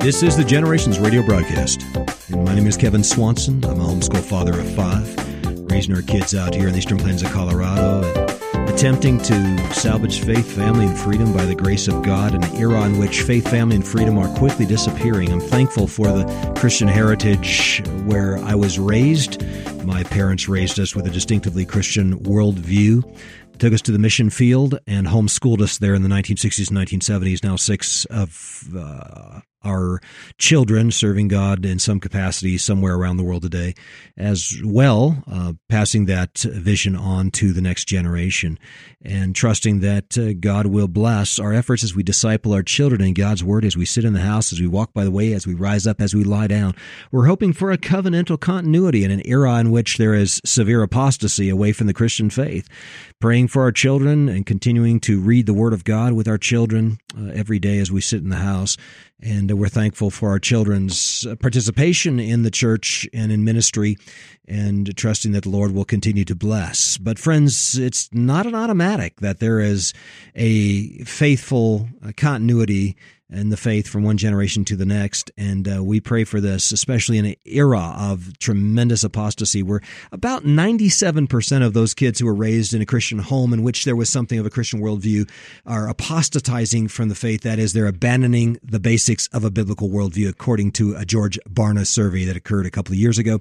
This is the Generations Radio broadcast. And my name is Kevin Swanson. I'm a homeschool father of 5, raising our kids out here in the Eastern Plains of Colorado and attempting to salvage faith, family, and freedom by the grace of God in an era in which faith, family, and freedom are quickly disappearing. I'm thankful for the Christian heritage where I was raised. My parents raised us with a distinctively Christian worldview, took us to the mission field, and homeschooled us there in the 1960s and 1970s. Now 6 of our children serving God in some capacity somewhere around the world today, as well, passing that vision on to the next generation and trusting that God will bless our efforts as we disciple our children in God's Word, as we sit in the house, as we walk by the way, as we rise up, as we lie down. We're hoping for a covenantal continuity in an era in which there is severe apostasy away from the Christian faith. Praying for our children and continuing to read the Word of God with our children every day as we sit in the house. And we're thankful for our children's participation in the church and in ministry, and trusting that the Lord will continue to bless. But friends, it's not an automatic that there is a faithful continuity in the faith from one generation to the next, and we pray for this, especially in an era of tremendous apostasy, where about 97% of those kids who were raised in a Christian home in which there was something of a Christian worldview are apostatizing from the faith. That is, they're abandoning the basics of a biblical worldview, according to a George Barna survey that occurred a couple of years ago.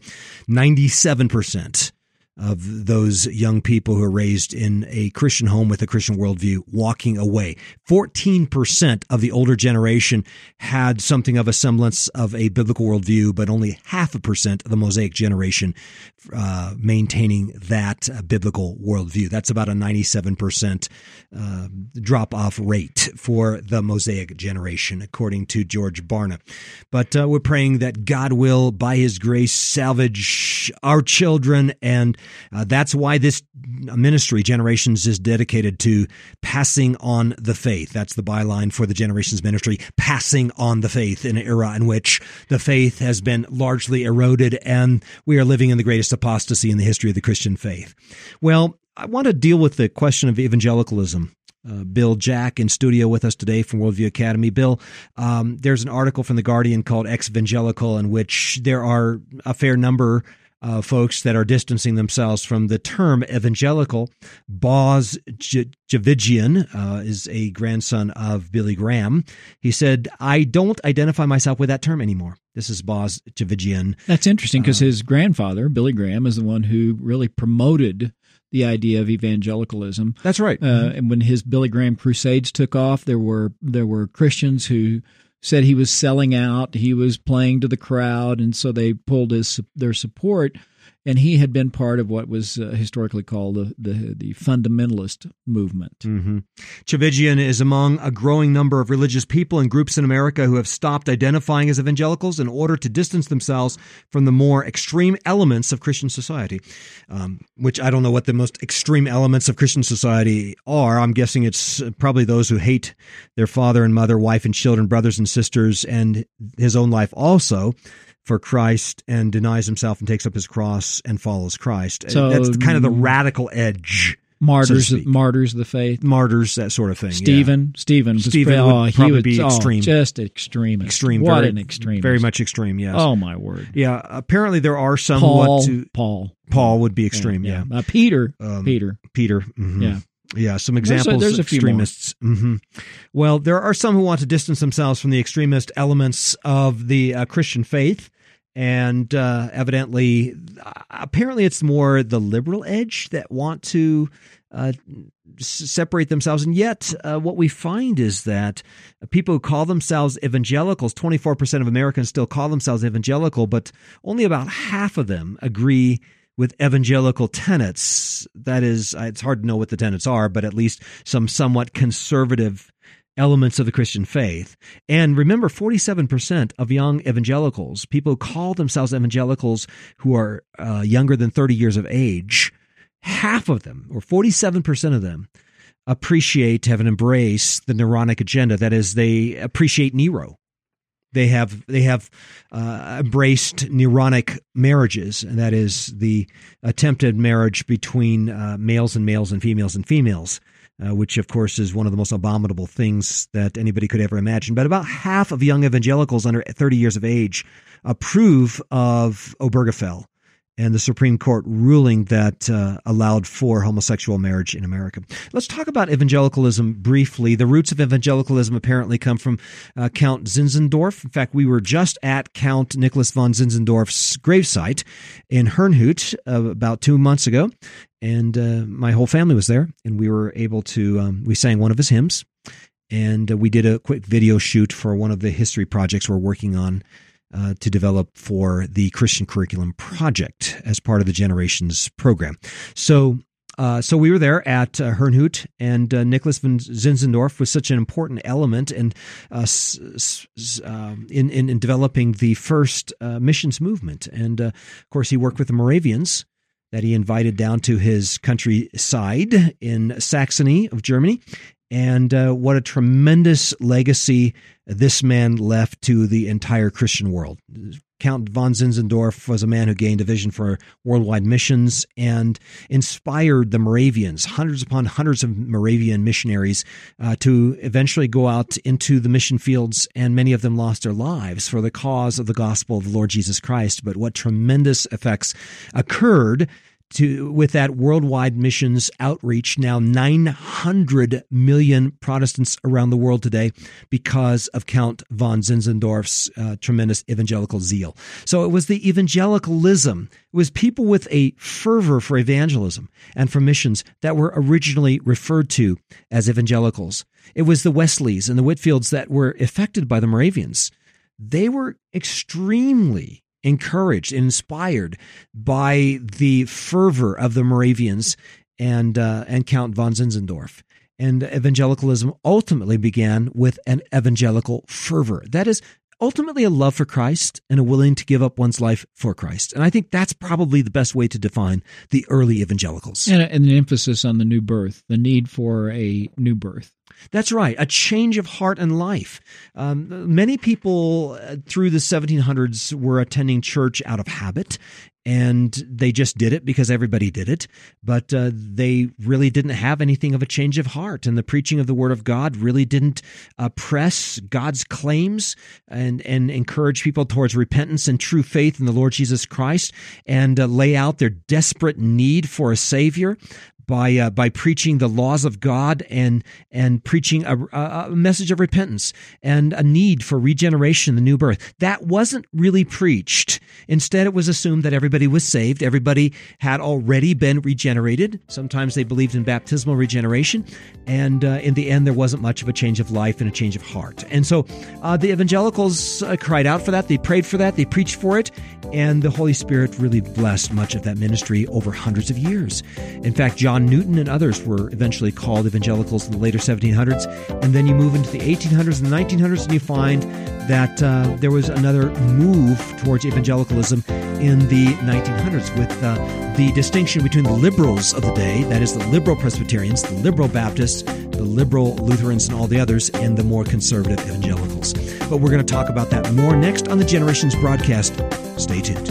97% of those young people who are raised in a Christian home with a Christian worldview walking away. 14% of the older generation had something of a semblance of a biblical worldview, but only 0.5% of the Mosaic generation maintaining that biblical worldview. That's about a 97% drop-off rate for the Mosaic generation, according to George Barna. But we're praying that God will, by His grace, salvage our children, and that's why this ministry, Generations, is dedicated to passing on the faith. That's the byline for the Generations ministry, passing on the faith in an era in which the faith has been largely eroded and we are living in the greatest apostasy in the history of the Christian faith. Well, I want to deal with the question of evangelicalism. Bill Jack in studio with us today from Worldview Academy. Bill, there's an article from The Guardian called Ex-Evangelical, in which there are a fair number folks that are distancing themselves from the term evangelical. Boz Tchividjian is a grandson of Billy Graham. He said, "I don't identify myself with that term anymore." This is Boz Tchividjian. That's interesting because his grandfather, Billy Graham, is the one who really promoted the idea of evangelicalism. That's right. And when his Billy Graham crusades took off, there were Christians who said he was selling out, he was playing to the crowd, and so they pulled their support. And he had been part of what was historically called the fundamentalist movement. Mm-hmm. Tchividjian is among a growing number of religious people and groups in America who have stopped identifying as evangelicals in order to distance themselves from the more extreme elements of Christian society, which I don't know what the most extreme elements of Christian society are. I'm guessing it's probably those who hate their father and mother, wife and children, brothers and sisters, and his own life also, for Christ, and denies himself and takes up his cross and follows Christ. So that's kind of the radical edge. Martyrs of the faith. Martyrs, that sort of thing. Stephen would probably be extreme. Just extreme. Extreme. What an extreme. Very much extreme, yes. Oh, my word. Yeah, apparently there are some Paul would be extreme, yeah. Peter. Mm-hmm. Yeah. Yeah, some examples there's of extremists. Mm-hmm. Well, there are some who want to distance themselves from the extremist elements of the Christian faith. And apparently it's more the liberal edge that want to separate themselves. And yet what we find is that people who call themselves evangelicals, 24% of Americans still call themselves evangelical, but only about half of them agree with evangelical tenets. That is, it's hard to know what the tenets are, but at least some somewhat conservative elements of the Christian faith. And remember, 47% of young evangelicals, people who call themselves evangelicals who are younger than 30 years of age, half of them, or 47% of them, appreciate, have an embrace the Neronic agenda. That is, they appreciate Nero. They have embraced neuronic marriages, and that is the attempted marriage between males and males and females, which, of course, is one of the most abominable things that anybody could ever imagine. But about half of young evangelicals under 30 years of age approve of Obergefell and the Supreme Court ruling that allowed for homosexual marriage in America. Let's talk about evangelicalism briefly. The roots of evangelicalism apparently come from Count Zinzendorf. In fact, we were just at Count Nicholas von Zinzendorf's gravesite in Herrnhut about 2 months ago, and my whole family was there, and we were able to, we sang one of his hymns, and we did a quick video shoot for one of the history projects we're working on to develop for the Christian Curriculum Project as part of the Generations program. So we were there at Herrnhut, and Nicholas von Zinzendorf was such an important element in developing the first missions movement. And of course, he worked with the Moravians that he invited down to his countryside in Saxony of Germany. And what a tremendous legacy this man left to the entire Christian world. Count von Zinzendorf was a man who gained a vision for worldwide missions and inspired the Moravians, hundreds upon hundreds of Moravian missionaries, to eventually go out into the mission fields, and many of them lost their lives for the cause of the gospel of the Lord Jesus Christ. But what tremendous effects occurred with that worldwide missions outreach. Now 900 million Protestants around the world today because of Count von Zinzendorf's tremendous evangelical zeal. So it was the evangelicalism. It was people with a fervor for evangelism and for missions that were originally referred to as evangelicals. It was the Wesleys and the Whitfields that were affected by the Moravians. They were extremely encouraged, inspired by the fervor of the Moravians and Count von Zinzendorf. And evangelicalism ultimately began with an evangelical fervor. That is ultimately a love for Christ and a willing to give up one's life for Christ. And I think that's probably the best way to define the early evangelicals. And an emphasis on the new birth, the need for a new birth. That's right, a change of heart and life. Many people through the 1700s were attending church out of habit, and they just did it because everybody did it, but they really didn't have anything of a change of heart, and the preaching of the Word of God really didn't press God's claims and encourage people towards repentance and true faith in the Lord Jesus Christ, and lay out their desperate need for a Savior by preaching the laws of God and preaching a message of repentance and a need for regeneration, the new birth. That wasn't really preached. Instead, it was assumed that everybody was saved. Everybody had already been regenerated. Sometimes they believed in baptismal regeneration. And in the end, there wasn't much of a change of life and a change of heart. And so the evangelicals cried out for that. They prayed for that. They preached for it. And the Holy Spirit really blessed much of that ministry over hundreds of years. In fact, John Newton and others were eventually called evangelicals in the later 1700s. And then you move into the 1800s and 1900s, and you find that there was another move towards evangelicalism in the 1900s with the distinction between the liberals of the day, that is the liberal Presbyterians, the liberal Baptists, the liberal Lutherans, and all the others, and the more conservative evangelicals. But we're going to talk about that more next on the Generations broadcast. Stay tuned.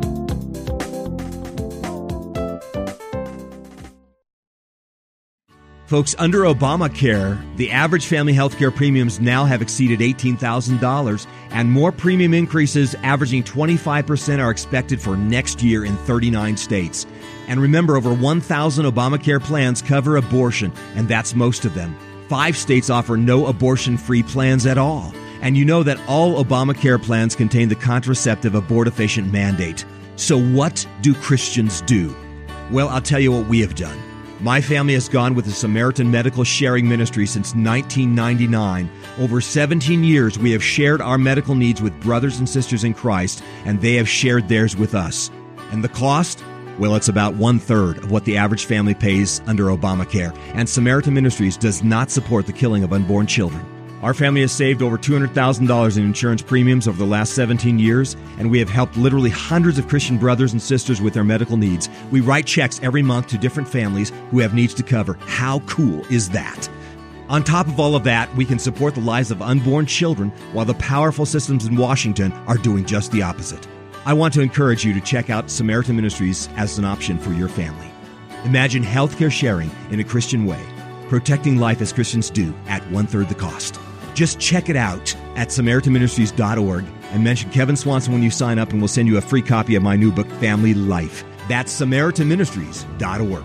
Folks, under Obamacare, the average family health care premiums now have exceeded $18,000, and more premium increases averaging 25% are expected for next year in 39 states. And remember, over 1,000 Obamacare plans cover abortion, and that's most of them. 5 states offer no abortion-free plans at all. And you know that all Obamacare plans contain the contraceptive abortifacient mandate. So what do Christians do? Well, I'll tell you what we have done. My family has gone with the Samaritan Medical Sharing Ministry since 1999. Over 17 years, we have shared our medical needs with brothers and sisters in Christ, and they have shared theirs with us. And the cost? Well, it's about 1/3 of what the average family pays under Obamacare, and Samaritan Ministries does not support the killing of unborn children. Our family has saved over $200,000 in insurance premiums over the last 17 years, and we have helped literally hundreds of Christian brothers and sisters with their medical needs. We write checks every month to different families who have needs to cover. How cool is that? On top of all of that, we can support the lives of unborn children while the powerful systems in Washington are doing just the opposite. I want to encourage you to check out Samaritan Ministries as an option for your family. Imagine healthcare sharing in a Christian way, protecting life as Christians do at 1/3 the cost. Just check it out at SamaritanMinistries.org and mention Kevin Swanson when you sign up, and we'll send you a free copy of my new book, Family Life. That's SamaritanMinistries.org.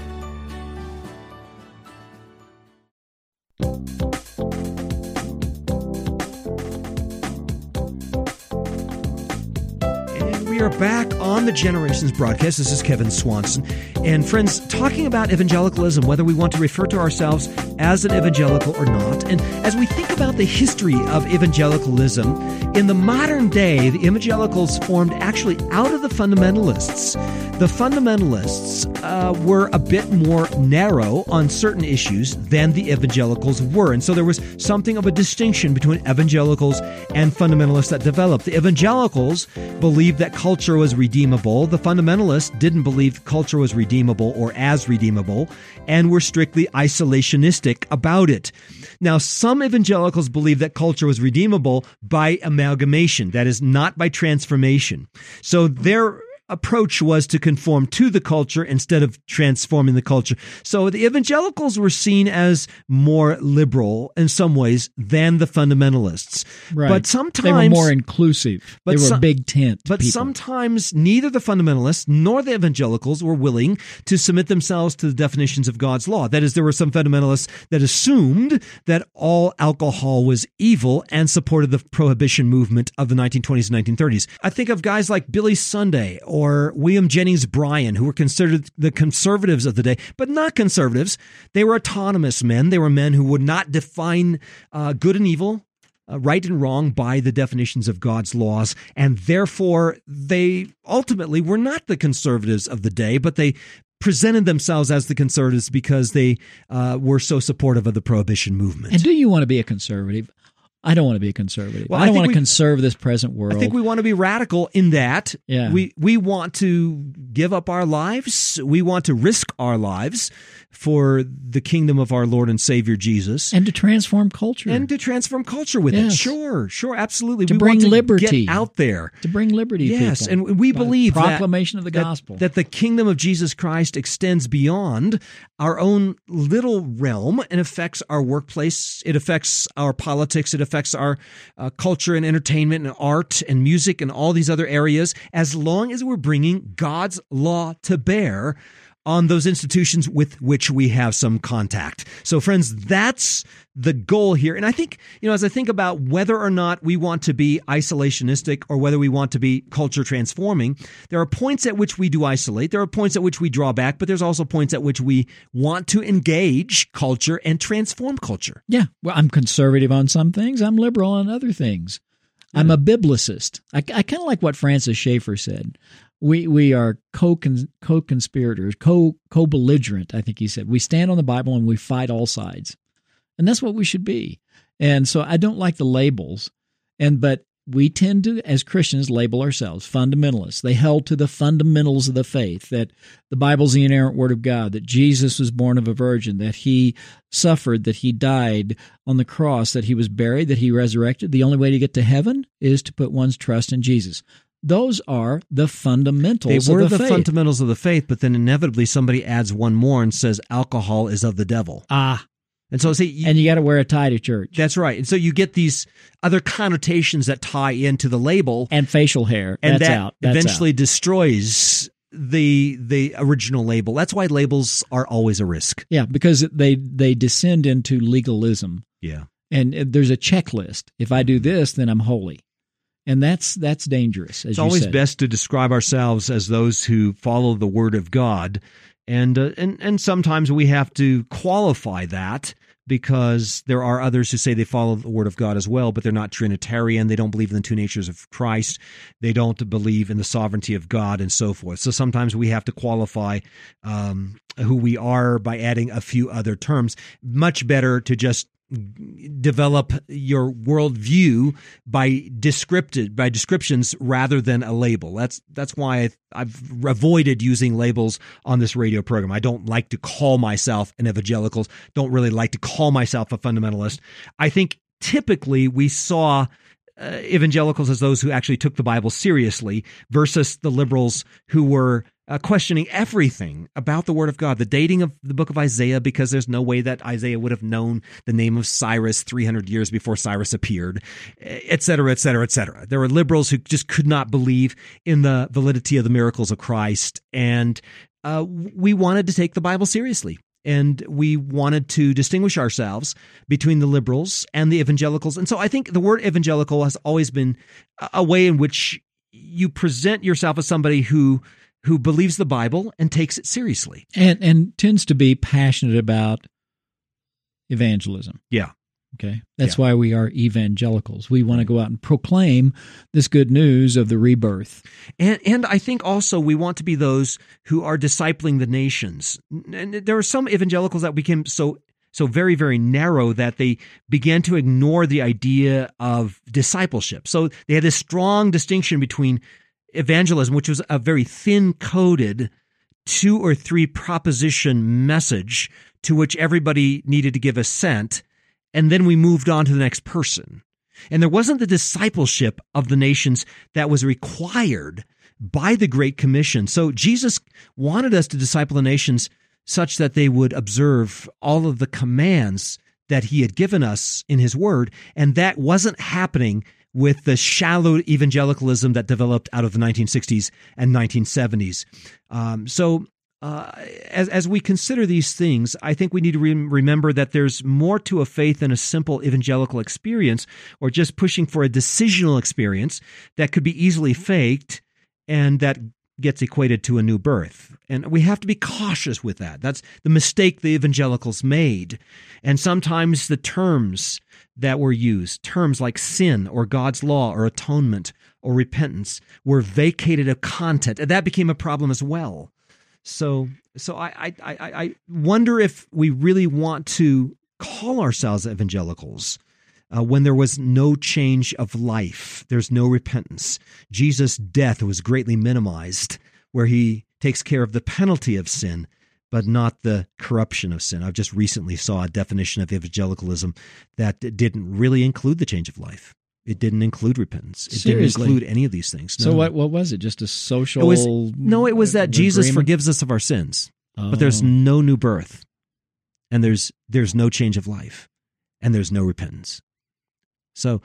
We are back on the Generations broadcast. This is Kevin Swanson. And friends, talking about evangelicalism, whether we want to refer to ourselves as an evangelical or not. And as we think about the history of evangelicalism, in the modern day, the evangelicals formed actually out of the fundamentalists. The fundamentalists were a bit more narrow on certain issues than the evangelicals were. And so there was something of a distinction between evangelicals and fundamentalists that developed. The evangelicals believed that culture was redeemable. The fundamentalists didn't believe culture was redeemable or as redeemable and were strictly isolationistic about it. Now, some evangelicals believe that culture was redeemable by amalgamation, that is, not by transformation. So their approach was to conform to the culture instead of transforming the culture. So the evangelicals were seen as more liberal in some ways than the fundamentalists. Right. But sometimes they were more inclusive. They were big tent But people. sometimes neither the fundamentalists nor the evangelicals were willing to submit themselves to the definitions of God's law. That is, there were some fundamentalists that assumed that all alcohol was evil and supported the prohibition movement of the 1920s and 1930s. I think of guys like Billy Sunday or William Jennings Bryan, who were considered the conservatives of the day, but not conservatives. They were autonomous men. They were men who would not define good and evil, right and wrong by the definitions of God's laws, and therefore they ultimately were not the conservatives of the day, but they presented themselves as the conservatives because they were so supportive of the prohibition movement. And do you want to be a conservative? I don't want to be a conservative. Well, I don't want to conserve this present world. I think we want to be radical in that. Yeah. We want to give up our lives. We want to risk our lives for the kingdom of our Lord and Savior Jesus. And to transform culture. And to transform culture with it. Sure, absolutely. To we bring want to liberty. Get out there. To bring liberty, yes, people. And we believe proclamation of the gospel. That the kingdom of Jesus Christ extends beyond our own little realm and affects our workplace. It affects our politics. It affects our culture and entertainment and art and music and all these other areas, as long as we're bringing God's law to bear on those institutions with which we have some contact. So, friends, that's the goal here. And I think, as I think about whether or not we want to be isolationistic or whether we want to be culture transforming, there are points at which we do isolate. There are points at which we draw back, but there's also points at which we want to engage culture and transform culture. Yeah. Well, I'm conservative on some things. I'm liberal on other things. I'm a biblicist. I kind of like what Francis Schaeffer said. We are co-conspirators, co-belligerent, I think he said. We stand on the Bible and we fight all sides. And that's what we should be. And so I don't like the labels. But we tend to, as Christians, label ourselves fundamentalists. They held to the fundamentals of the faith, that the Bible's the inerrant Word of God, that Jesus was born of a virgin, that He suffered, that He died on the cross, that He was buried, that He resurrected. The only way to get to heaven is to put one's trust in Jesus. Those are the fundamentals of the faith. They were the fundamentals of the faith, but then inevitably somebody adds one more and says alcohol is of the devil. And so, and you got to wear a tie to church. That's right. And so you get these other connotations that tie into the label. And facial hair. And that's that out. That's eventually out. destroys the original label. That's why labels are always a risk. Yeah, because they descend into legalism. Yeah. And there's a checklist. If I do this, then I'm holy. And that's dangerous, as it's you always said. best to describe ourselves as those who follow the Word of God. And sometimes we have to qualify that, because there are others who say they follow the Word of God as well, but they're not Trinitarian. They don't believe in the two natures of Christ. They don't believe in the sovereignty of God and so forth. So sometimes we have to qualify who we are by adding a few other terms. Much better to just develop your worldview by descriptions rather than a label. That's why I've avoided using labels on this radio program. I don't like to call myself an evangelical. Don't really like to call myself a fundamentalist. I think typically we saw evangelicals as those who actually took the Bible seriously versus the liberals who were questioning everything about the Word of God, the dating of the book of Isaiah, because there's no way that Isaiah would have known the name of Cyrus 300 years before Cyrus appeared, et cetera, et cetera, et cetera. There were liberals who just could not believe in the validity of the miracles of Christ, and we wanted to take the Bible seriously. And we wanted to distinguish ourselves between the liberals and the evangelicals. And so I think the word evangelical has always been a way in which you present yourself as somebody who believes the Bible and takes it seriously. And tends to be passionate about evangelism. Yeah. Okay. That's why we are evangelicals. We want to go out and proclaim this good news of the rebirth. And I think also we want to be those who are discipling the nations. And there are some evangelicals that became so very, very narrow that they began to ignore the idea of discipleship. So they had this strong distinction between evangelism, which was a very thin-coded 2 or 3 proposition message to which everybody needed to give assent, and then we moved on to the next person. And there wasn't the discipleship of the nations that was required by the Great Commission. So Jesus wanted us to disciple the nations such that they would observe all of the commands that he had given us in his word, and that wasn't happening with the shallow evangelicalism that developed out of the 1960s and 1970s. As we consider these things, I think we need to remember that there's more to a faith than a simple evangelical experience or just pushing for a decisional experience that could be easily faked and that gets equated to a new birth. And we have to be cautious with that. That's the mistake the evangelicals made. And sometimes the terms that were used, terms like sin or God's law or atonement or repentance, were vacated of content, and that became a problem as well. So I wonder if we really want to call ourselves evangelicals when there was no change of life. There's no repentance. Jesus' death was greatly minimized, where he takes care of the penalty of sin, but not the corruption of sin. I've just recently saw a definition of evangelicalism that didn't really include the change of life. It didn't include repentance. It Seriously? didn't include any of these things. So what was it? Just a social? It was that Jesus forgives us of our sins, but there's no new birth, and there's no change of life, and there's no repentance. So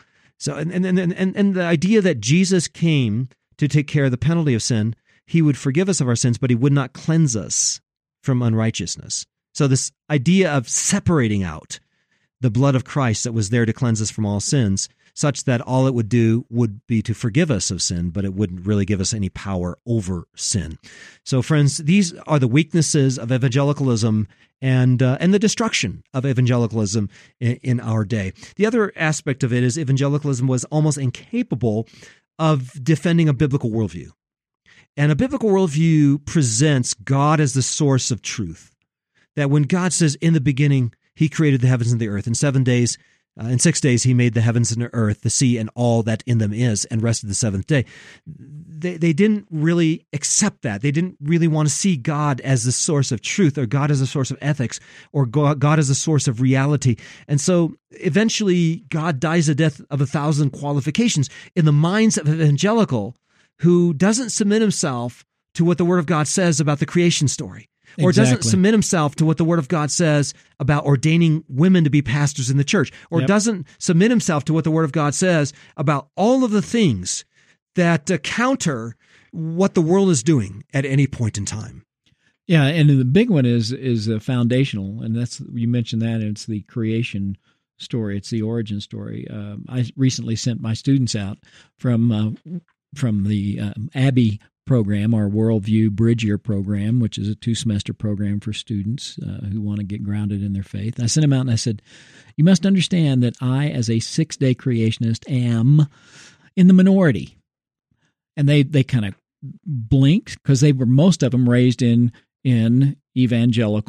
the idea that Jesus came to take care of the penalty of sin, he would forgive us of our sins, but he would not cleanse us from unrighteousness. So this idea of separating out the blood of Christ that was there to cleanse us from all sins, such that all it would do would be to forgive us of sin, but it wouldn't really give us any power over sin. So, friends, these are the weaknesses of evangelicalism and the destruction of evangelicalism in our day. The other aspect of it is evangelicalism was almost incapable of defending a biblical worldview. And a biblical worldview presents God as the source of truth. That when God says, in the beginning, he created the heavens and the earth, in 7 days, in 6 days, he made the heavens and the earth, the sea, and all that in them is, and rested the seventh day. They didn't really accept that. They didn't really want to see God as the source of truth, or God as a source of ethics, or God as a source of reality. And so eventually, God dies a death of 1,000 qualifications in the minds of an evangelical who doesn't submit himself to what the Word of God says about the creation story. Or doesn't submit himself to what the Word of God says about ordaining women to be pastors in the church, or doesn't submit himself to what the Word of God says about all of the things that counter what the world is doing at any point in time. Yeah, and the big one is foundational, and that's, you mentioned that, and it's the creation story. It's the origin story. I recently sent my students out from the Abbey program, our Worldview Bridge Year program, which is a 2-semester program for students who want to get grounded in their faith. I sent them out and I said, you must understand that I, as a 6-day creationist, am in the minority. And they kind of blinked, because they were, most of them, raised in evangelical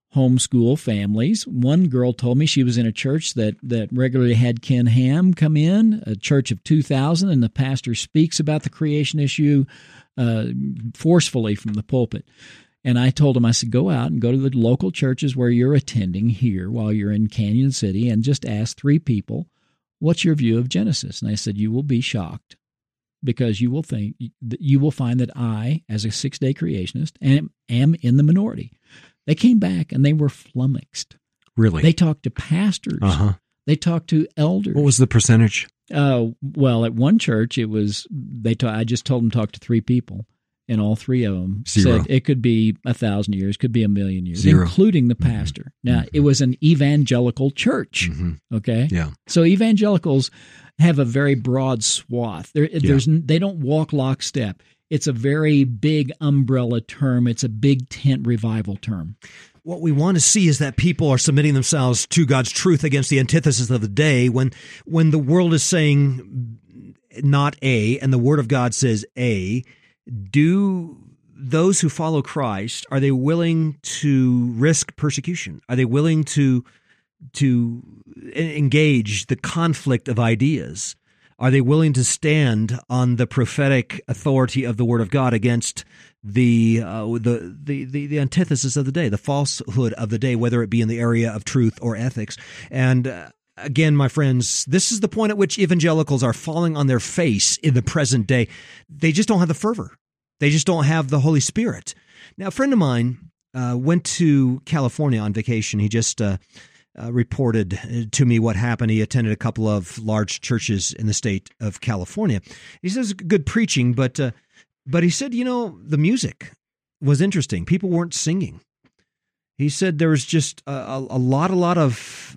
homeschool families. One girl told me she was in a church that regularly had Ken Ham come in, a church of 2,000, and the pastor speaks about the creation issue forcefully from the pulpit. And I told him, I said, go out and go to the local churches where you're attending here while you're in Canyon City and just ask 3 people, what's your view of Genesis? And I said, you will be shocked, because you will find that I, as a 6-day creationist, am in the minority. They came back and they were flummoxed. Really? They talked to pastors. Uh-huh. They talked to elders. What was the percentage? Well, at one church, it was I just told them to talk to 3 people, and all 3 of them said it could be 1,000 years, could be 1,000,000 years, including the pastor. Now, it was an evangelical church. Okay, yeah. So evangelicals have a very broad swath. They don't walk lockstep. It's a very big umbrella term. It's a big tent revival term. What we want to see is that people are submitting themselves to God's truth against the antithesis of the day. When the world is saying not A and the Word of God says A, do those who follow Christ, are they willing to risk persecution? Are they willing to engage the conflict of ideas? Are they willing to stand on the prophetic authority of the Word of God against the antithesis of the day, the falsehood of the day, whether it be in the area of truth or ethics? And again, my friends, this is the point at which evangelicals are falling on their face in the present day. They just don't have the fervor. They just don't have the Holy Spirit. Now, a friend of mine went to California on vacation. He just reported to me what happened. He attended a couple of large churches in the state of California. He says good preaching, but he said, the music was interesting. People weren't singing. He said there was just a lot of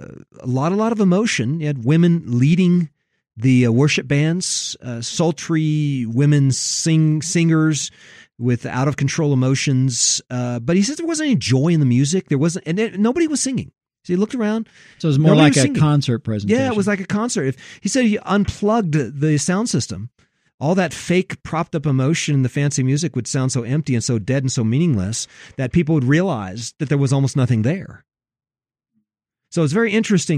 emotion. You had women leading the worship bands, sultry women singers with out of control emotions. But he said there wasn't any joy in the music. There wasn't, and nobody was singing. So he looked around. So it was more like a concert presentation. Yeah, it was like a concert. He said he unplugged the sound system. All that fake propped up emotion and the fancy music would sound so empty and so dead and so meaningless that people would realize that there was almost nothing there. So it's very interesting.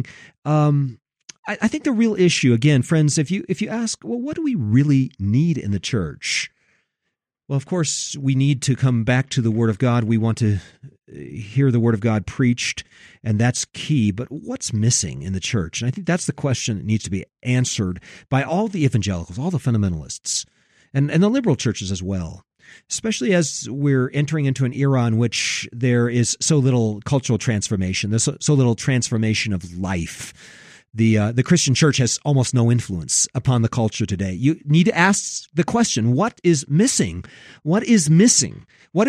I think the real issue, again, friends, if you ask, well, what do we really need in the church? Well, of course, we need to come back to the Word of God. We want to hear the Word of God preached, and that's key. But what's missing in the church? And I think that's the question that needs to be answered by all the evangelicals, all the fundamentalists, and the liberal churches as well, especially as we're entering into an era in which there is so little cultural transformation, there's so little transformation of life. The Christian church has almost no influence upon the culture today. You need to ask the question, what is missing? What is missing?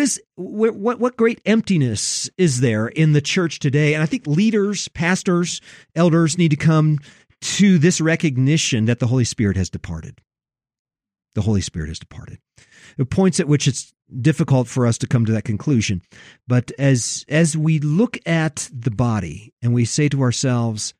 What great emptiness is there in the church today? And I think leaders, pastors, elders need to come to this recognition that the Holy Spirit has departed. The Holy Spirit has departed. There are points at which it's difficult for us to come to that conclusion. But as we look at the body and we say to ourselves,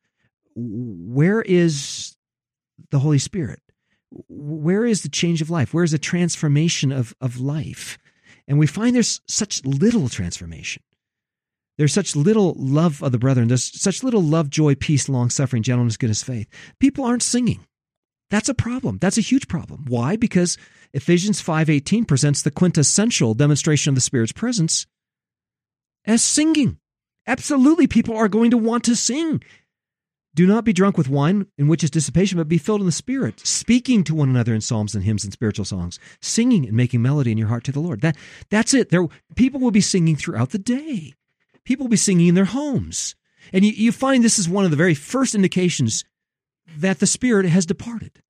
where is the Holy Spirit? Where is the change of life? Where is the transformation of life? And we find there's such little transformation. There's such little love of the brethren. There's such little love, joy, peace, long-suffering, gentleness, goodness, faith. People aren't singing. That's a problem. That's a huge problem. Why? Because Ephesians 5:18 presents the quintessential demonstration of the Spirit's presence as singing. Absolutely, people are going to want to sing. Do not be drunk with wine, in which is dissipation, but be filled in the Spirit, speaking to one another in psalms and hymns and spiritual songs, singing and making melody in your heart to the Lord. That's it. People will be singing throughout the day. People will be singing in their homes. And you find this is one of the very first indications that the Spirit has departed.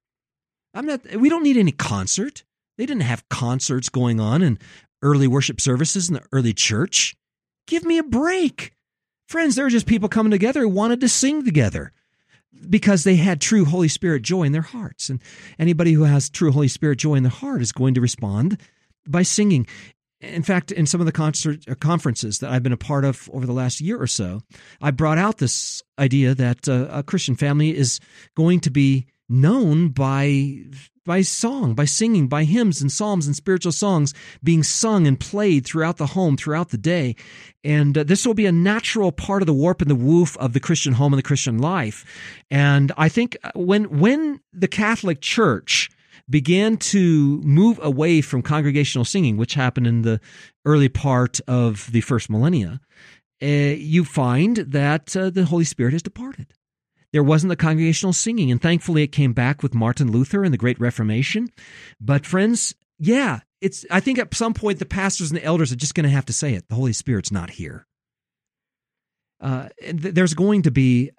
We don't need any concert. They didn't have concerts going on in early worship services in the early church. Give me a break. Friends, there are just people coming together who wanted to sing together because they had true Holy Spirit joy in their hearts. And anybody who has true Holy Spirit joy in their heart is going to respond by singing. In fact, in some of the conferences that I've been a part of over the last year or so, I brought out this idea that a Christian family is going to be known by song, by singing, by hymns and psalms and spiritual songs being sung and played throughout the home, throughout the day. And this will be a natural part of the warp and the woof of the Christian home and the Christian life. And I think when the Catholic Church began to move away from congregational singing, which happened in the early part of the first millennia, you find that the Holy Spirit has departed. There wasn't the congregational singing, and thankfully it came back with Martin Luther and the Great Reformation. But friends, I think at some point the pastors and the elders are just going to have to say it. The Holy Spirit's not here. There's going to be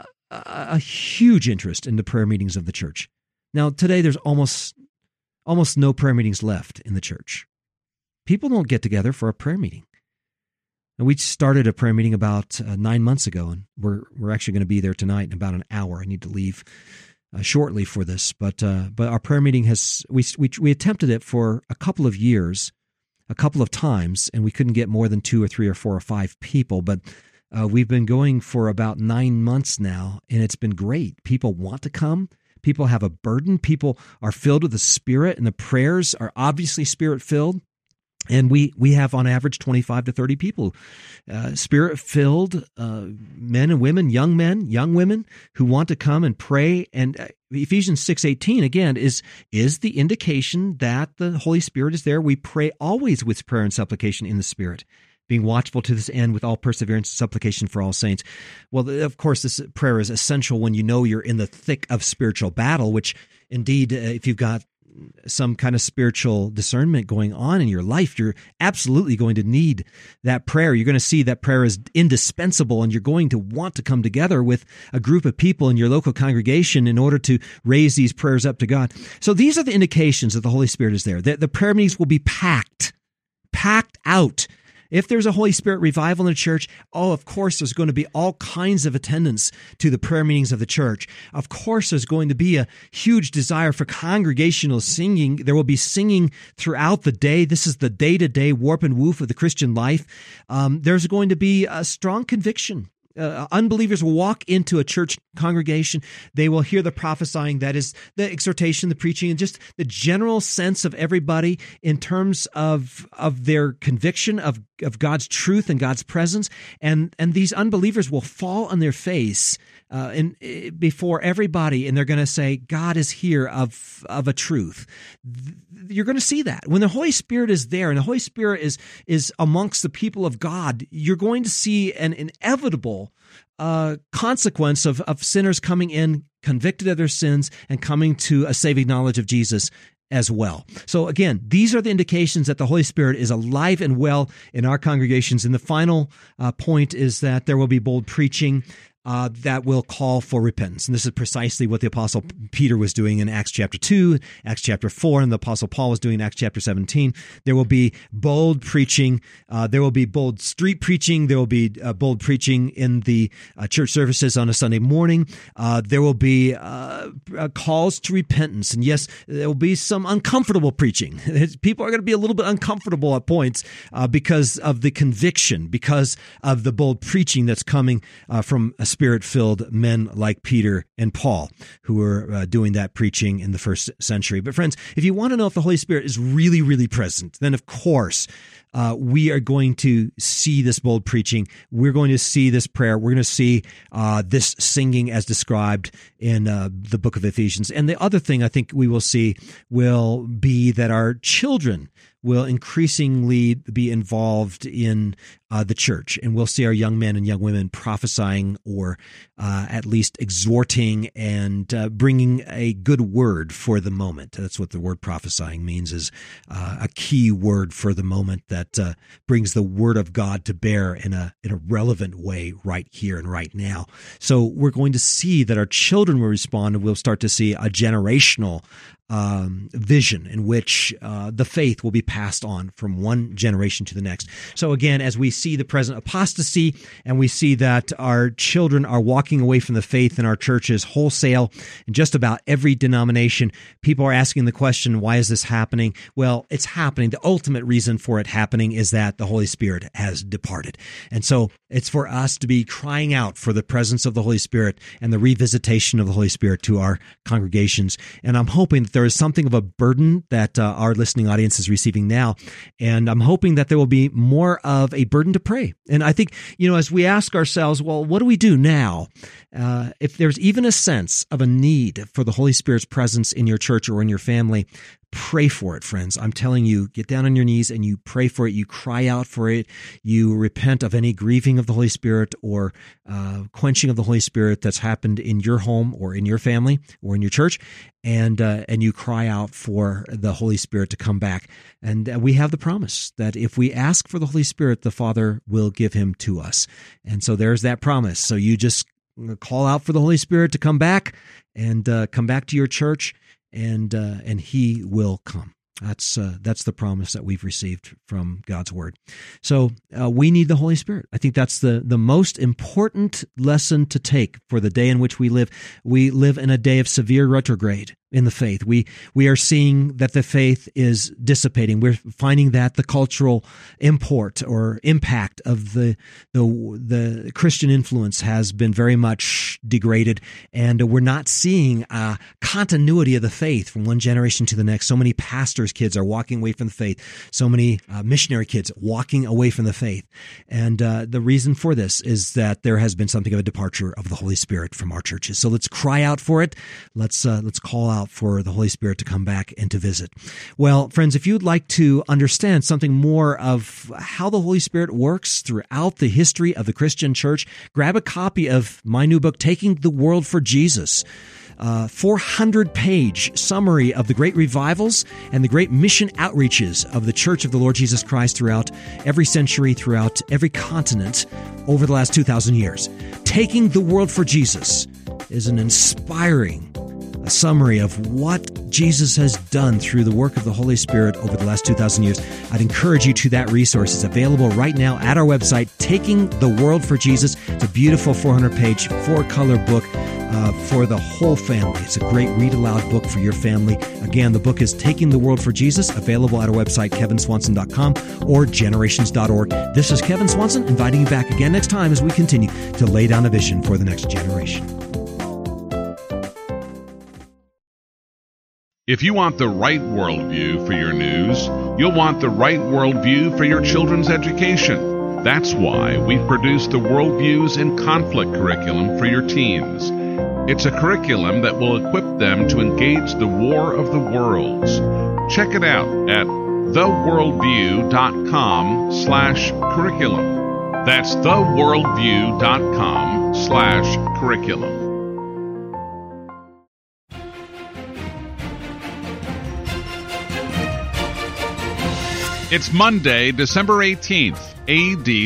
a huge interest in the prayer meetings of the church. Now, today there's almost no prayer meetings left in the church. People don't get together for a prayer meeting. And we started a prayer meeting about 9 months ago, and we're actually going to be there tonight in about an hour. I need to leave shortly for this, but our prayer meeting we attempted it for a couple of years, a couple of times, and we couldn't get more than 2 or 3 or 4 or 5 people. But we've been going for about 9 months now, and it's been great. People want to come. People have a burden. People are filled with the Spirit, and the prayers are obviously Spirit-filled. And we have on average 25 to 30 people, Spirit-filled men and women, young men, young women who want to come and pray. And Ephesians 6:18 again is the indication that the Holy Spirit is there. We pray always with prayer and supplication in the Spirit, being watchful to this end with all perseverance and supplication for all saints. Well, of course, this prayer is essential when you know you're in the thick of spiritual battle, which indeed, if you've got some kind of spiritual discernment going on in your life, you're absolutely going to need that prayer. You're going to see that prayer is indispensable, and you're going to want to come together with a group of people in your local congregation in order to raise these prayers up to God. So these are the indications that the Holy Spirit is there. The prayer meetings will be packed out. If there's a Holy Spirit revival in the church, of course there's going to be all kinds of attendance to the prayer meetings of the church. Of course there's going to be a huge desire for congregational singing. There will be singing throughout the day. This is the day-to-day warp and woof of the Christian life. There's going to be a strong conviction. Unbelievers will walk into a church congregation. They will hear the prophesying, that is the exhortation, the preaching, and just the general sense of everybody in terms of their conviction of God's truth and God's presence. And these unbelievers will fall on their face before everybody, and they're going to say, God is here of a truth. You're going to see that. When the Holy Spirit is there and the Holy Spirit is amongst the people of God, you're going to see an inevitable consequence of sinners coming in, convicted of their sins, and coming to a saving knowledge of Jesus as well. So again, these are the indications that the Holy Spirit is alive and well in our congregations. And the final point is that there will be bold preaching that will call for repentance. And this is precisely what the Apostle Peter was doing in Acts chapter 2, Acts chapter 4, and the Apostle Paul was doing in Acts chapter 17. There will be bold preaching. There will be bold street preaching. There will be bold preaching in the church services on a Sunday morning. There will be calls to repentance. And yes, there will be some uncomfortable preaching. People are going to be a little bit uncomfortable at points because of the conviction, because of the bold preaching that's coming from Spirit-filled men like Peter and Paul, who were doing that preaching in the first century. But friends, if you want to know if the Holy Spirit is really, really present, then of course we are going to see this bold preaching. We're going to see this prayer. We're going to see this singing as described in the book of Ephesians. And the other thing I think we will see will be that our children will increasingly be involved in the church, and we'll see our young men and young women prophesying or at least exhorting and bringing a good word for the moment. That's what the word prophesying means, is a key word for the moment that brings the word of God to bear in a relevant way right here and right now. So we're going to see that our children will respond, and we'll start to see a generational vision in which the faith will be passed on from one generation to the next. So again, as we see the present apostasy, and we see that our children are walking away from the faith in our churches wholesale, in just about every denomination, people are asking the question, why is this happening? Well, it's happening. The ultimate reason for it happening is that the Holy Spirit has departed. And so it's for us to be crying out for the presence of the Holy Spirit and the revisitation of the Holy Spirit to our congregations. And I'm hoping that there there is something of a burden that our listening audience is receiving now. And I'm hoping that there will be more of a burden to pray. And I think, as we ask ourselves, well, what do we do now? If there's even a sense of a need for the Holy Spirit's presence in your church or in your family, pray for it, friends. I'm telling you, get down on your knees and you pray for it. You cry out for it. You repent of any grieving of the Holy Spirit or quenching of the Holy Spirit that's happened in your home or in your family or in your church, and you cry out for the Holy Spirit to come back. And we have the promise that if we ask for the Holy Spirit, the Father will give him to us. And so there's that promise. So you just call out for the Holy Spirit to come back and come back to your church, and he will come. That's the promise that we've received from God's Word. So we need the Holy Spirit. I think that's the most important lesson to take for the day in which we live. We live in a day of severe retrograde in the faith. We are seeing that the faith is dissipating. We're finding that the cultural import or impact of the Christian influence has been very much degraded, and we're not seeing a continuity of the faith from one generation to the next. So many pastors' kids are walking away from the faith. So many missionary kids walking away from the faith. And the reason for this is that there has been something of a departure of the Holy Spirit from our churches. So let's cry out for it. Let's call out for the Holy Spirit to come back and to visit. Well, friends, if you'd like to understand something more of how the Holy Spirit works throughout the history of the Christian church, grab a copy of my new book, Taking the World for Jesus. 400-page summary of the great revivals and the great mission outreaches of the Church of the Lord Jesus Christ throughout every century, throughout every continent over the last 2,000 years. Taking the World for Jesus is an inspiring summary of what Jesus has done through the work of the Holy Spirit over the last 2,000 years. I'd encourage you to that resource. It's available right now at our website, Taking the World for Jesus. It's a beautiful 400-page, 4-color book for the whole family. It's a great read-aloud book for your family. Again, the book is Taking the World for Jesus, available at our website, kevinswanson.com or generations.org. This is Kevin Swanson, inviting you back again next time as we continue to lay down a vision for the next generation. If you want the right worldview for your news, you'll want the right worldview for your children's education. That's why we've produced the Worldviews in Conflict curriculum for your teens. It's a curriculum that will equip them to engage the war of the worlds. Check it out at theworldview.com/curriculum. That's theworldview.com/curriculum. It's Monday, December 18th, A.D.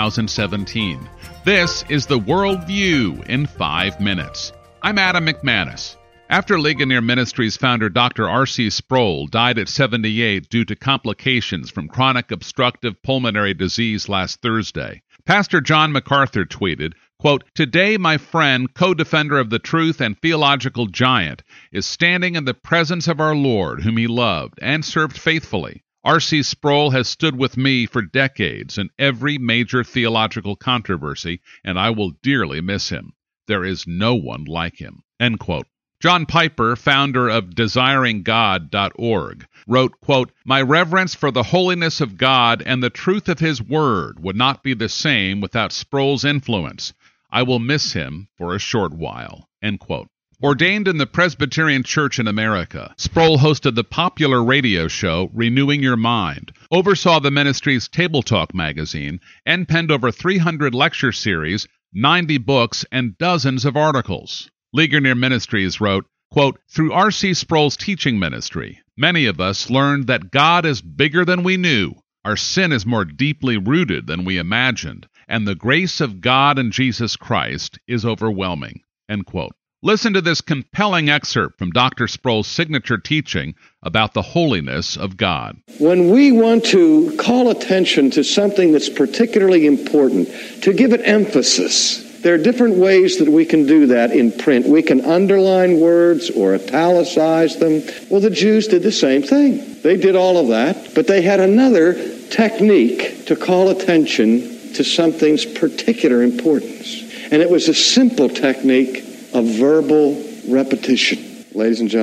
2017. This is the Worldview in 5 minutes. I'm Adam McManus. After Ligonier Ministries founder Dr. R.C. Sproul died at 78 due to complications from chronic obstructive pulmonary disease last Thursday, Pastor John MacArthur tweeted, quote, "Today my friend, co-defender of the truth and theological giant, is standing in the presence of our Lord, whom he loved and served faithfully. R.C. Sproul has stood with me for decades in every major theological controversy, and I will dearly miss him. There is no one like him." End quote. John Piper, founder of DesiringGod.org, wrote, quote, "My reverence for the holiness of God and the truth of his word would not be the same without Sproul's influence. I will miss him for a short while." End quote. Ordained in the Presbyterian Church in America, Sproul hosted the popular radio show Renewing Your Mind, oversaw the ministry's Table Talk magazine, and penned over 300 lecture series, 90 books, and dozens of articles. Ligonier Ministries wrote, quote, "Through R.C. Sproul's teaching ministry, many of us learned that God is bigger than we knew, our sin is more deeply rooted than we imagined, and the grace of God and Jesus Christ is overwhelming." End quote. Listen to this compelling excerpt from Dr. Sproul's signature teaching about the holiness of God. When we want to call attention to something that's particularly important, to give it emphasis, there are different ways that we can do that in print. We can underline words or italicize them. Well, the Jews did the same thing. They did all of that, but they had another technique to call attention to something's particular importance. And it was a simple technique of verbal repetition. Ladies and gentlemen,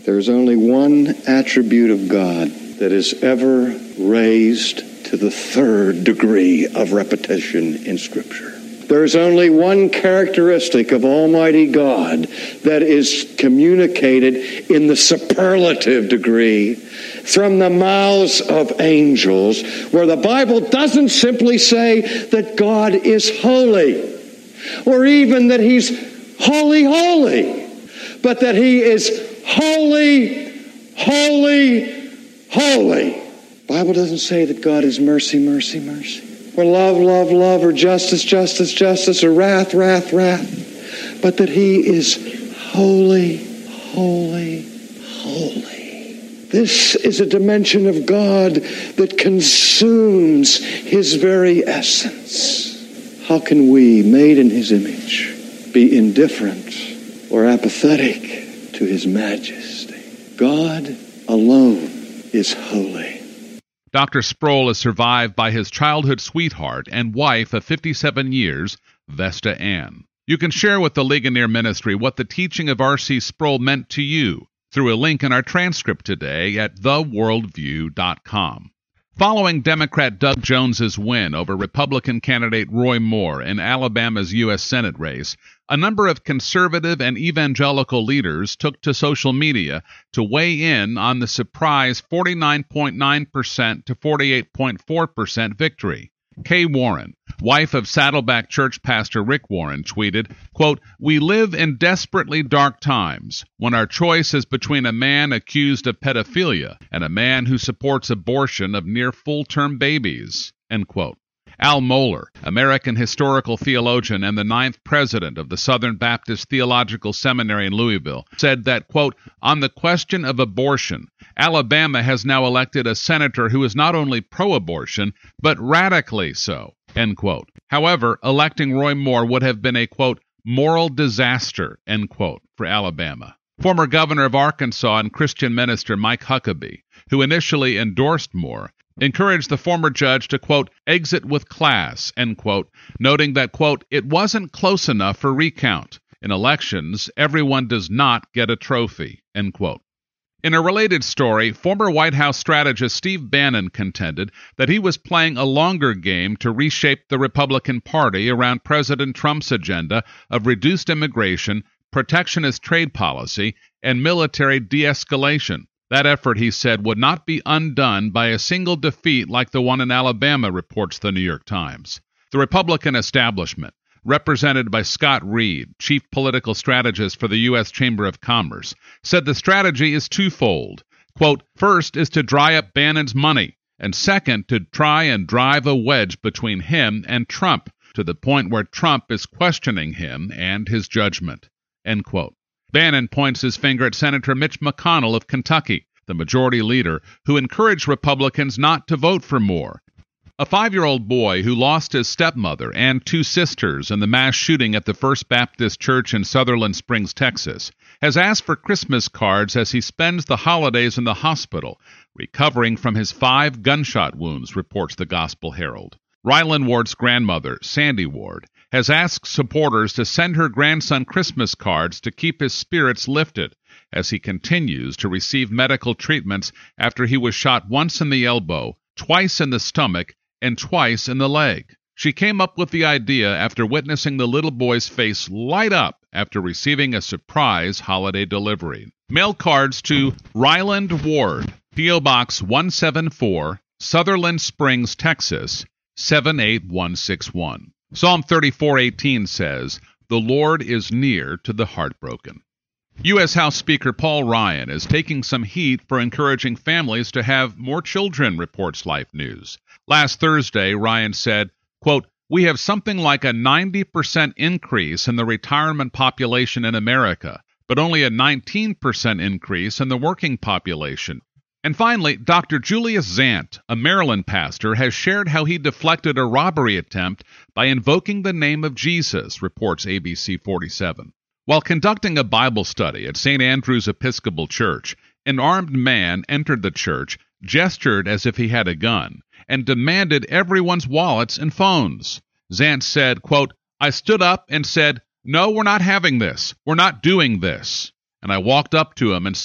There's only one attribute of God that is ever raised to the third degree of repetition in Scripture. There's only one characteristic of Almighty God that is communicated in the superlative degree from the mouths of angels, where the Bible doesn't simply say that God is holy, or even that He's holy, holy, but that He is holy, holy, holy. The Bible doesn't say that God is mercy, mercy, mercy, or love, love, love, or justice, justice, justice, or wrath, wrath, wrath, but that He is holy, holy, holy. This is a dimension of God that consumes His very essence. How can we, made in His image, be indifferent or apathetic to His majesty? God alone is holy. Dr. Sproul is survived by his childhood sweetheart and wife of 57 years, Vesta Ann. You can share with the Ligonier Ministry what the teaching of R.C. Sproul meant to you through a link in our transcript today at theworldview.com. Following Democrat Doug Jones's win over Republican candidate Roy Moore in Alabama's U.S. Senate race, a number of conservative and evangelical leaders took to social media to weigh in on the surprise 49.9% to 48.4% victory. Kay Warren, wife of Saddleback Church pastor Rick Warren, tweeted, quote, "We live in desperately dark times when our choice is between a man accused of pedophilia and a man who supports abortion of near full-term babies," end quote. Al Mohler, American historical theologian and the 9th president of the Southern Baptist Theological Seminary in Louisville, said that, quote, "On the question of abortion, Alabama has now elected a senator who is not only pro-abortion, but radically so," end quote. However, electing Roy Moore would have been a, quote, "moral disaster," end quote, for Alabama. Former governor of Arkansas and Christian minister Mike Huckabee, who initially endorsed Moore, encouraged the former judge to, quote, "exit with class," end quote, noting that, quote, "it wasn't close enough for recount. In elections, everyone does not get a trophy," end quote. In a related story, former White House strategist Steve Bannon contended that he was playing a longer game to reshape the Republican Party around President Trump's agenda of reduced immigration, protectionist trade policy, and military de-escalation. That effort, he said, would not be undone by a single defeat like the one in Alabama, reports the New York Times. The Republican establishment, represented by Scott Reed, chief political strategist for the U.S. Chamber of Commerce, said the strategy is twofold. Quote, "First is to dry up Bannon's money, and second, to try and drive a wedge between him and Trump, to the point where Trump is questioning him and his judgment," end quote. Bannon points his finger at Senator Mitch McConnell of Kentucky, the majority leader, who encouraged Republicans not to vote for Moore. A 5-year-old boy who lost his stepmother and 2 sisters in the mass shooting at the First Baptist Church in Sutherland Springs, Texas, has asked for Christmas cards as he spends the holidays in the hospital, recovering from his 5 gunshot wounds, reports the Gospel Herald. Ryland Ward's grandmother, Sandy Ward, has asked supporters to send her grandson Christmas cards to keep his spirits lifted as he continues to receive medical treatments after he was shot once in the elbow, twice in the stomach, and twice in the leg. She came up with the idea after witnessing the little boy's face light up after receiving a surprise holiday delivery. Mail cards to Ryland Ward, P.O. Box 174, Sutherland Springs, Texas, 78161. Psalm 34:18 says, "The Lord is near to the heartbroken." U.S. House Speaker Paul Ryan is taking some heat for encouraging families to have more children, reports Life News. Last Thursday, Ryan said, quote, "We have something like a 90% increase in the retirement population in America, but only a 19% increase in the working population." And finally, Dr. Julius Zant, a Maryland pastor, has shared how he deflected a robbery attempt by invoking the name of Jesus, reports ABC 47. While conducting a Bible study at St. Andrew's Episcopal Church, an armed man entered the church, gestured as if he had a gun, and demanded everyone's wallets and phones. Zant said, quote, "I stood up and said, 'No, we're not having this. We're not doing this.' And I walked up to him and said,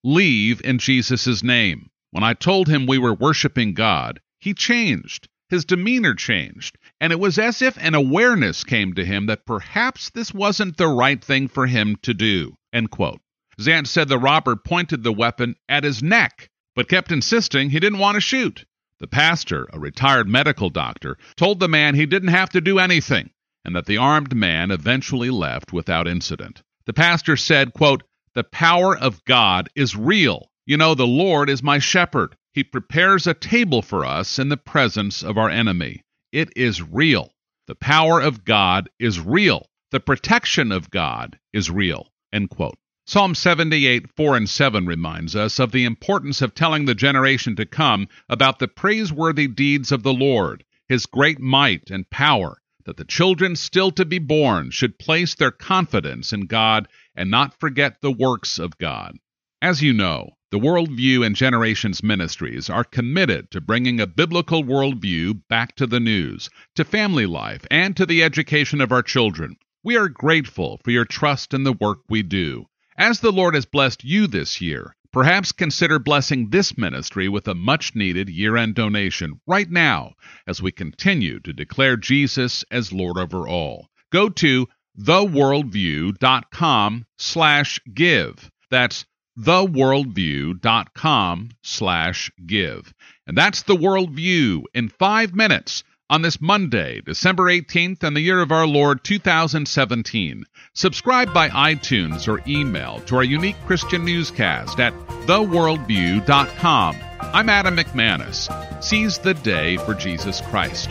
leave in Jesus' name. When I told him we were worshiping God, he changed. His demeanor changed, and it was as if an awareness came to him that perhaps this wasn't the right thing for him to do." End quote. Zant said the robber pointed the weapon at his neck, but kept insisting he didn't want to shoot. The pastor, a retired medical doctor, told the man he didn't have to do anything, and that the armed man eventually left without incident. The pastor said, quote, "The power of God is real. You know, the Lord is my shepherd. He prepares a table for us in the presence of our enemy. It is real. The power of God is real. The protection of God is real." End quote. Psalm 78, 4 and 7 reminds us of the importance of telling the generation to come about the praiseworthy deeds of the Lord, his great might and power, that the children still to be born should place their confidence in God and not forget the works of God. As you know, the Worldview and Generations Ministries are committed to bringing a biblical worldview back to the news, to family life, and to the education of our children. We are grateful for your trust in the work we do. As the Lord has blessed you this year, perhaps consider blessing this ministry with a much-needed year-end donation right now as we continue to declare Jesus as Lord over all. Go to theworldview.com/give. That's theworldview.com/give. And that's the Worldview in 5 minutes on this Monday, December 18th, in the year of our Lord 2017. Subscribe by iTunes or email to our unique Christian newscast at theworldview.com. I'm Adam McManus. Seize the day for Jesus Christ.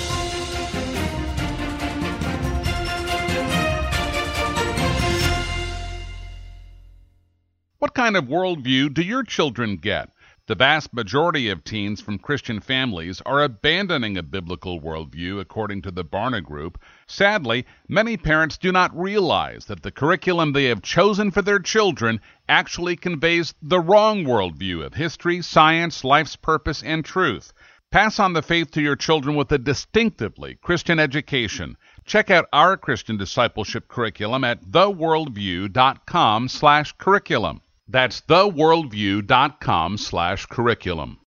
What kind of worldview do your children get? The vast majority of teens from Christian families are abandoning a biblical worldview, according to the Barna Group. Sadly, many parents do not realize that the curriculum they have chosen for their children actually conveys the wrong worldview of history, science, life's purpose, and truth. Pass on the faith to your children with a distinctively Christian education. Check out our Christian discipleship curriculum at theworldview.com/curriculum. That's theworldview.com/curriculum.